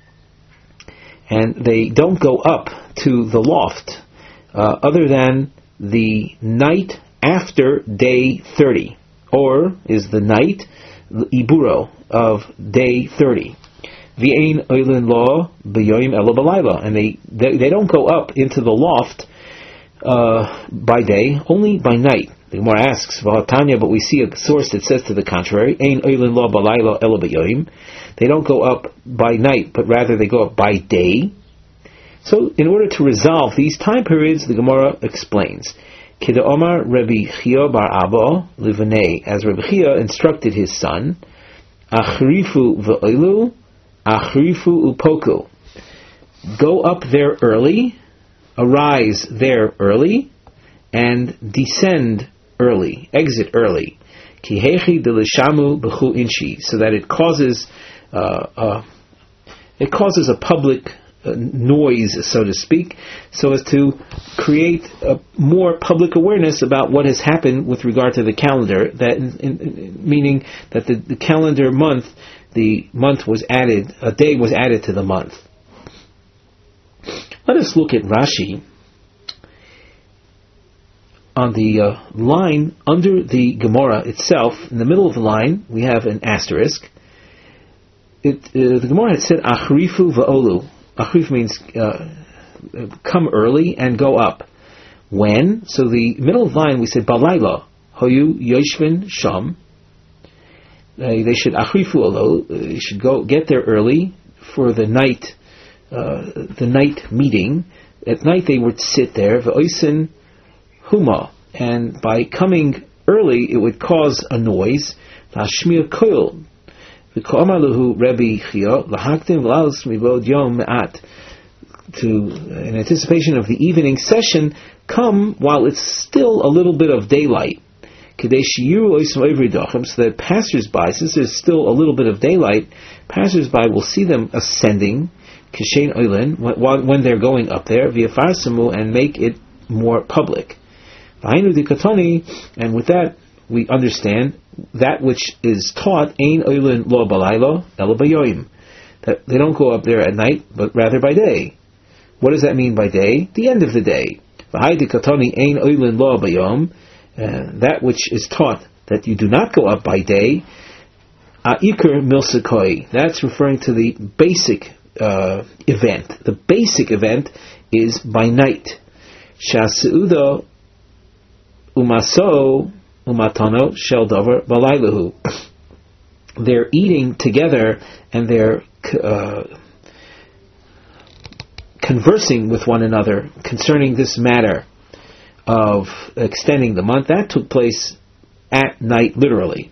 And they don't go up to the loft uh, other than the night after day thirty, or is the night iburo of day thirty. V'ein oilin lo b'yoyim elo b'layla, and they, they they don't go up into the loft uh, by day, only by night. The Gemara asks V'hatanya, but we see a source that says to the contrary. Ein oilin lo b'layla elo b'yoyim. They don't go up by night, but rather they go up by day. So, in order to resolve these time periods, the Gemara explains. Kida Omar Rabbi Chia bar Abba Livanei, as Rabbi Chia instructed his son, Achrifu v'oilu, Achrifu upoku. Go up there early, arise there early, and descend early, exit early. Kihechi delishamu b'chu inchi, so that it causes uh, uh, it causes a public uh, noise, so to speak, so as to create a more public awareness about what has happened with regard to the calendar. That, in, in, meaning that the, the calendar month, the month was added, a day was added to the month. Let us look at Rashi. On the uh, line under the Gemara itself, in the middle of the line, we have an asterisk. It, uh, the Gemara had said, Achrifu va'olu. Achrif means uh, come early and go up. When? So the middle of the line, we said, Balayla, hoyu yoshvin sham. Uh, they should achrifu olo. They should go get there early for the night, uh, the night meeting. At night they would sit there. V'oisin huma, and by coming early, it would cause a noise. Lashmir koil, v'ko'amaluhu Rabbi Chia lahaktim v'laus mivod yom me'at. To, in anticipation of the evening session, come while it's still a little bit of daylight. Kadei shiyiru oisem ovridachim, so that passers-by, since there's still a little bit of daylight, passers-by will see them ascending, kishein oilin, when they're going up there, v'yafarsamu, and make it more public. And with that, we understand that which is taught, ein oilin lo balaylo elo bayoyim, that they don't go up there at night, but rather by day. What does that mean by day? The end of the day. Ein oilin lo bayom, that which is taught that you do not go up by day. A'ikr milsakoi, that's referring to the basic uh, event. The basic event is by night. Shasuudo umaso umatano shel davar balaylahu. They're eating together and they're uh, conversing with one another concerning this matter of extending the month. That took place at night, literally.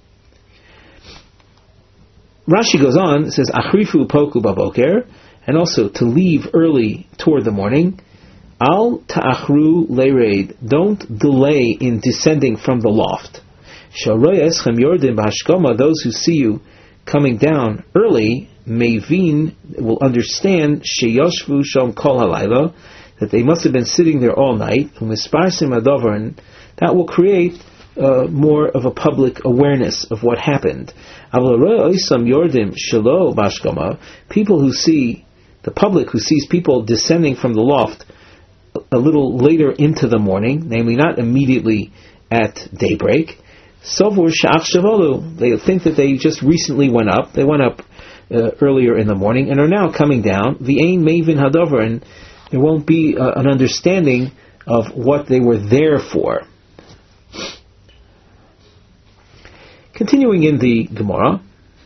Rashi goes on, says achrifu poku baboker, and also to leave early toward the morning. Al ta'achru lereid, don't delay in descending from the loft. Sharoyes chem yordim b'hashkoma, those who see you coming down early, mevin, will understand sheyoshvu shom kol halayla, that they must have been sitting there all night. Umisparsim adover, and that will create uh, more of a public awareness of what happened. Avlaroisam yordim shelo b'hashkoma, people who see, the public who sees people descending from the loft a little later into the morning, namely not immediately at daybreak, Sovur Sha'ach Shavolu, they think that they just recently went up, they went up uh, earlier in the morning and are now coming down, V'ein Mevin Hadover, and there won't be uh, an understanding of what they were there for. Continuing in the Gemara,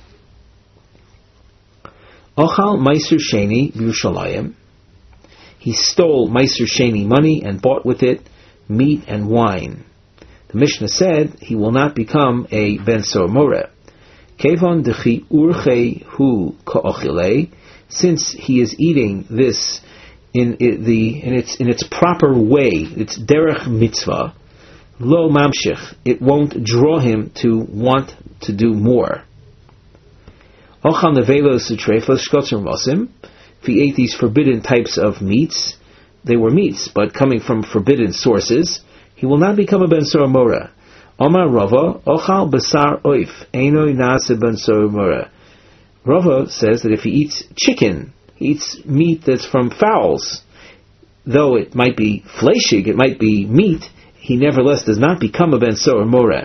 Ochal Meiser Sheni Yerushalayim, he stole Meiser Sheni money and bought with it meat and wine. The Mishnah said he will not become a Ben Sor Moreh. Kevon dechi urche hu ka'ochile, since he is eating this in the in its in its proper way, its derech mitzvah, lo mamshich, it won't draw him to want to do more. Ochal nevelo sutrefos shkotzer mosim, if he ate these forbidden types of meats, they were meats, but coming from forbidden sources, he will not become a ben sora mora. Omar Rava, ochal basar oif, einoi nase ben sora mora. Rava says that if he eats chicken, he eats meat that's from fowls, though it might be fleshig, it might be meat, he nevertheless does not become a ben sora mora.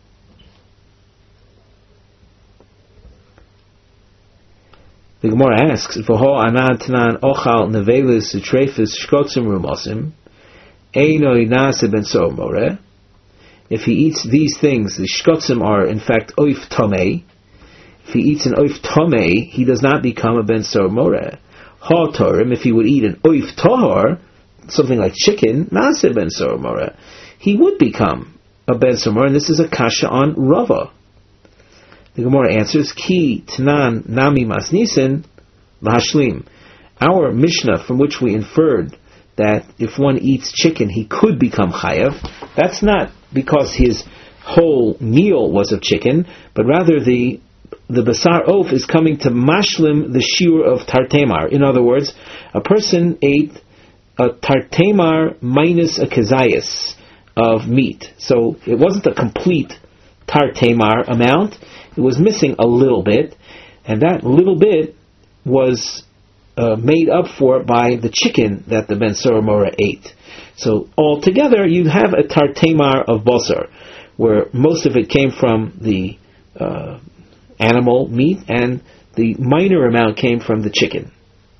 The Gemara asks, "V'ho anad tanan ochal nevelis utrefis shkotzim rumosim, einoi nase ben sora mora." If he eats these things, the shkotzim are in fact oif tomei. If he eats an oif tomei, he does not become a ben sora mora. Ha torim, if he would eat an oif tahor, something like chicken, nase ben sora mora, he would become a ben sora mora, and this is a kasha on Rava. The Gemara answers, Ki Tanan Nami Masnisen Lahashlim. Our Mishnah, from which we inferred that if one eats chicken, he could become chayav, that's not because his whole meal was of chicken, but rather the the basar oaf is coming to mashlim the shiur of tartemar. In other words, a person ate a tartemar minus a kezayis of meat. So it wasn't a complete tartemar amount, it was missing a little bit, and that little bit was uh, made up for by the chicken that the ben sora mora ate. So altogether, you have a tartemar of basar, where most of it came from the uh, animal meat, and the minor amount came from the chicken.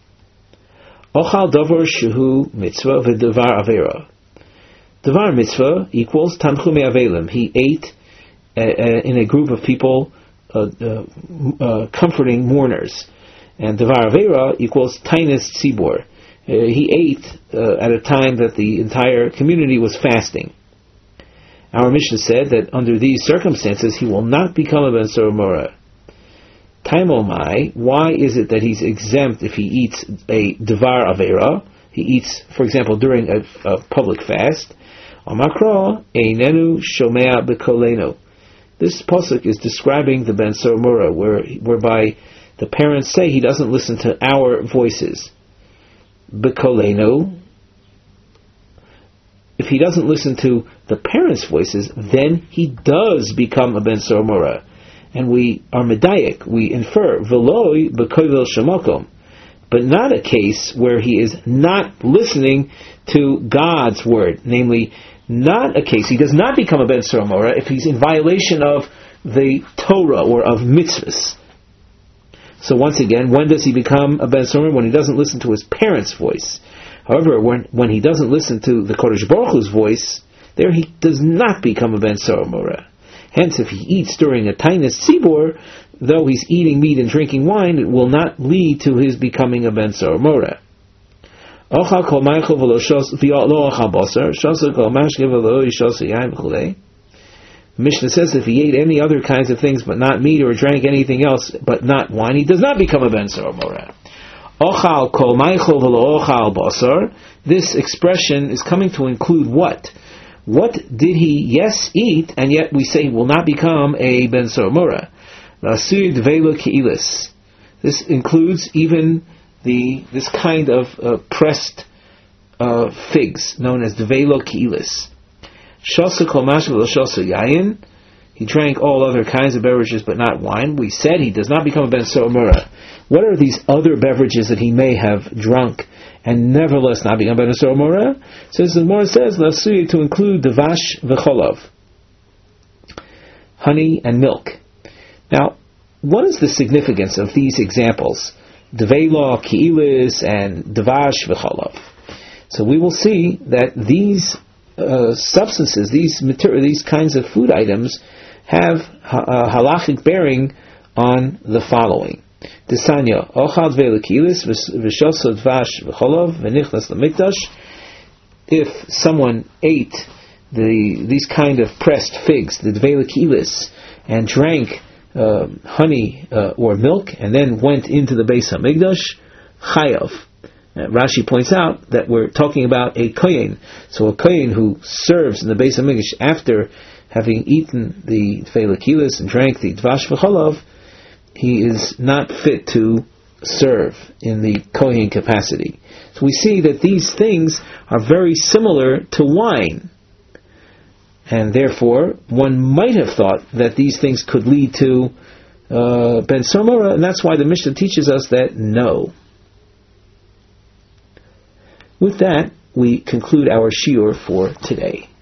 Ochal davar shehu mitzvah v'davar avera. Davar mitzvah equals tanchumei avelim. He ate uh, uh, in a group of people Uh, uh, uh, comforting mourners, and Devar Avera equals Tainus Tzibor. Uh, he ate uh, at a time that the entire community was fasting. Our Mishnah said that under these circumstances he will not become a ben sora mora. Taimomai, why is it that he's exempt if he eats a Devar Avera? He eats, for example, during a, a public fast. Amakra einenu shomea bekolenu. This pasuk is describing the ben sora mora, where whereby the parents say he doesn't listen to our voices. Bekolenu. If he doesn't listen to the parents' voices, then he does become a ben sora mora, and we are medayik. We infer veloi bekovel shemakom, but not a case where he is not listening to God's word, namely. Not a case. He does not become a ben sora mora if he's in violation of the Torah or of mitzvahs. So once again, when does he become a ben sora mora? When he doesn't listen to his parents' voice. However, when when he doesn't listen to the Kodesh Baruch Hu's voice, there he does not become a ben sora mora. Hence, if he eats during a tainus tzibor, though he's eating meat and drinking wine, it will not lead to his becoming a ben sora mora. Mishnah says if he ate any other kinds of things but not meat, or drank anything else but not wine, he does not become a ben sora mora. This expression is coming to include what? What did he, yes, eat, and yet we say he will not become a ben sora mora? This includes even The this kind of uh, pressed uh, figs, known as develo ki'ilis. Shasa kol mashal shasa yayin. He drank all other kinds of beverages, but not wine. We said he does not become a ben sora mora. What are these other beverages that he may have drunk and nevertheless not become a ben sora mora? So the Gemara says lasui to include devash v'cholav, honey and milk. Now, what is the significance of these examples? Devela, Ki'ilis, and Devash v'chalav. So we will see that these uh, substances, these material, these kinds of food items, have uh, halachic bearing on the following. Desanya, Ochal Devela Ki'ilis v'shosod Devash v'chalav v'nichnas l'mikdash. If someone ate the these kind of pressed figs, the Devela Ki'ilis, and drank Uh, honey uh, or milk, and then went into the Beis Hamikdash, chayav. Uh, Rashi points out that we're talking about a kohen. So a kohen who serves in the Beis Hamikdash after having eaten the tefillah kilis and drank the dvash v'chalav, he is not fit to serve in the Kohen capacity. So we see that these things are very similar to wine. And therefore, one might have thought that these things could lead to uh, Ben Somara, and that's why the Mishnah teaches us that no. With that, we conclude our shiur for today.